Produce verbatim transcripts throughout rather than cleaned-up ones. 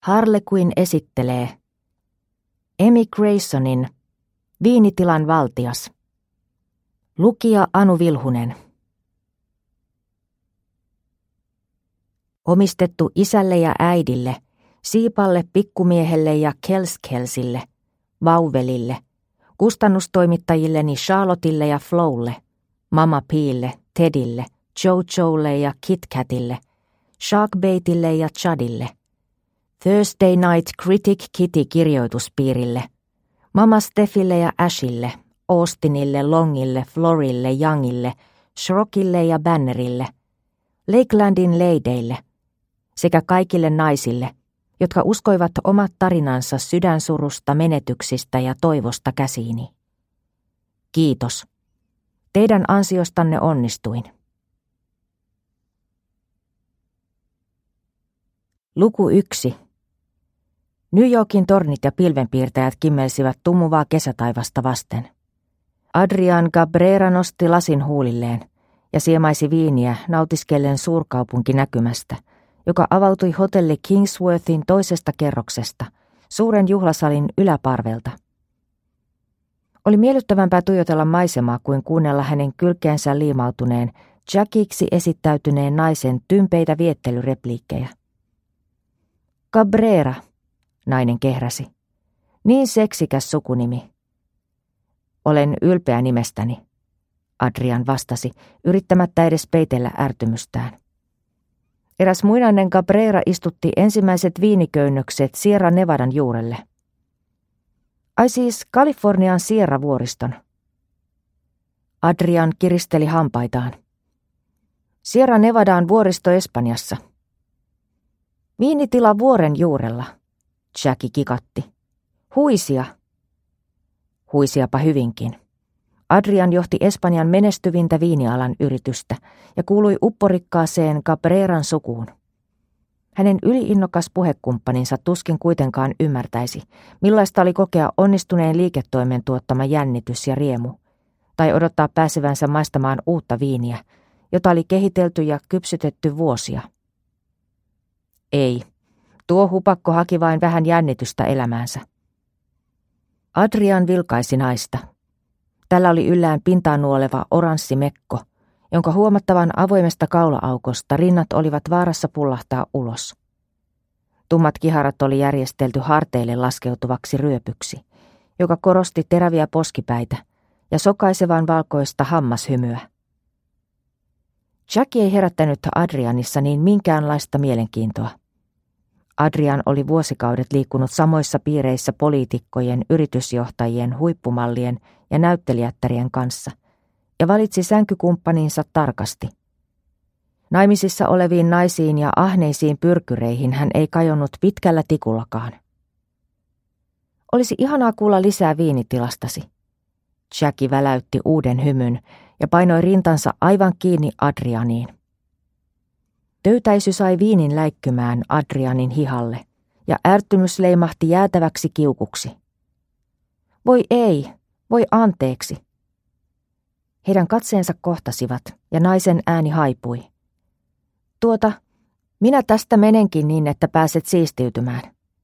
Harlequin esittelee Emmy Graysonin Viinitilan valtias. Lukija Anu Vilhunen. Omistettu isälle ja äidille, Siipalle, pikkumiehelle ja Kelskelsille, Vauvelille, kustannustoimittajilleni Charlottelle ja Flowlle, Mama Pille, Tedille, Jojolle ja KitKatille, Sharkbaitille ja Chadille, Thursday Night Critic Kitty kirjoituspiirille, Mama Steffille ja Ashille, Austinille, Longille, Florille, Youngille, Shrockille ja Bannerille, Lakelandin leideille sekä kaikille naisille, jotka uskoivat omat tarinansa sydänsurusta, menetyksistä ja toivosta käsiini. Kiitos. Teidän ansiostanne onnistuin. Luku yksi. New Yorkin tornit ja pilvenpiirtäjät kimmelsivät tummuvaa kesätaivasta vasten. Adrian Cabrera nosti lasin huulilleen ja siemaisi viiniä nautiskellen suurkaupunkinäkymästä, joka avautui hotelli Kingsworthin toisesta kerroksesta, suuren juhlasalin yläparvelta. Oli miellyttävämpää tuijotella maisemaa kuin kuunnella hänen kylkeensä liimautuneen, Jackiksi esittäytyneen naisen tympeitä viettelyrepliikkejä. Cabrera, nainen kehräsi. Niin seksikäs sukunimi. Olen ylpeä nimestäni, Adrian vastasi, yrittämättä edes peitellä ärtymystään. Eräs muinainen Cabrera istutti ensimmäiset viiniköynnökset Sierra Nevadan juurelle. Ai siis Kalifornian Sierra-vuoriston. Adrian kiristeli hampaitaan. Sierra Nevada on vuoristo Espanjassa. Viinitila vuoren juurella, Jackie kikatti. Huisia. Huisiapa hyvinkin. Adrian johti Espanjan menestyvintä viinialan yritystä ja kuului upporikkaaseen Cabreran sukuun. Hänen yliinnokas puhekumppaninsa tuskin kuitenkaan ymmärtäisi, millaista oli kokea onnistuneen liiketoimen tuottama jännitys ja riemu, tai odottaa pääsevänsä maistamaan uutta viiniä, jota oli kehitelty ja kypsytetty vuosia. Ei, tuo hupakko haki vain vähän jännitystä elämäänsä. Adrian vilkaisi naista. Tällä oli yllään pintaan nuoleva oranssi mekko, jonka huomattavan avoimesta kaula-aukosta rinnat olivat vaarassa pullahtaa ulos. Tummat kiharat oli järjestelty harteille laskeutuvaksi ryöpyksi, joka korosti teräviä poskipäitä ja sokaisevan valkoista hammashymyä. Jackie ei herättänyt Adrianissa niin minkäänlaista mielenkiintoa. Adrian oli vuosikaudet liikkunut samoissa piireissä poliitikkojen, yritysjohtajien, huippumallien ja näyttelijättärien kanssa ja valitsi sänkykumppaninsa tarkasti. Naimisissa oleviin naisiin ja ahneisiin pyrkyreihin hän ei kajonnut pitkällä tikullakaan. Olisi ihanaa kuulla lisää viinitilastasi. Jackie väläytti uuden hymyn ja painoi rintansa aivan kiinni Adrianiin. Töytäisy sai viinin läikkymään Adrianin hihalle ja ärtymys leimahti jäätäväksi kiukuksi. Voi ei, voi anteeksi. Heidän katseensa kohtasivat ja naisen ääni haipui. Tuota, minä tästä menenkin niin, että pääset siistiytymään.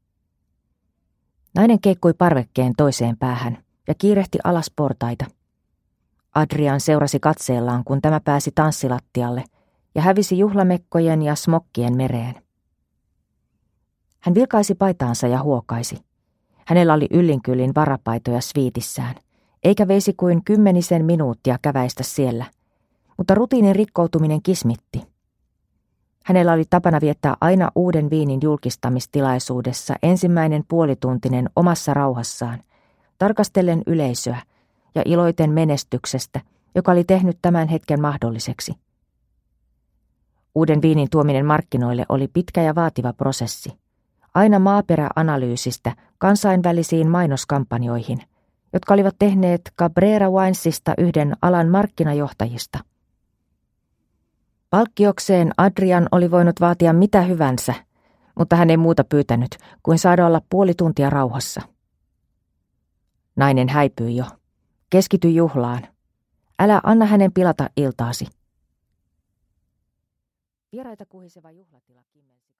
Nainen keikkui parvekkeen toiseen päähän ja kiirehti alas portaita. Adrian seurasi katseellaan, kun tämä pääsi tanssilattialle ja hävisi juhlamekkojen ja smokkien mereen. Hän vilkaisi paitaansa ja huokaisi. Hänellä oli yllinkyllin varapaitoja sviitissään, eikä veisi kuin kymmenisen minuuttia käväistä siellä, mutta rutiinin rikkoutuminen kismitti. Hänellä oli tapana viettää aina uuden viinin julkistamistilaisuudessa ensimmäinen puolituntinen omassa rauhassaan, tarkastellen yleisöä ja iloiten menestyksestä, joka oli tehnyt tämän hetken mahdolliseksi. Uuden viinin tuominen markkinoille oli pitkä ja vaativa prosessi, aina maaperäanalyysistä kansainvälisiin mainoskampanjoihin, jotka olivat tehneet Cabrera Winesista yhden alan markkinajohtajista. Palkkiokseen Adrian oli voinut vaatia mitä hyvänsä, mutta hän ei muuta pyytänyt kuin saada olla puoli tuntia rauhassa. Nainen häipyi jo. Keskity juhlaan. Älä anna hänen pilata iltaasi. Vieraita kuhiseva juhlatila kimmelsi.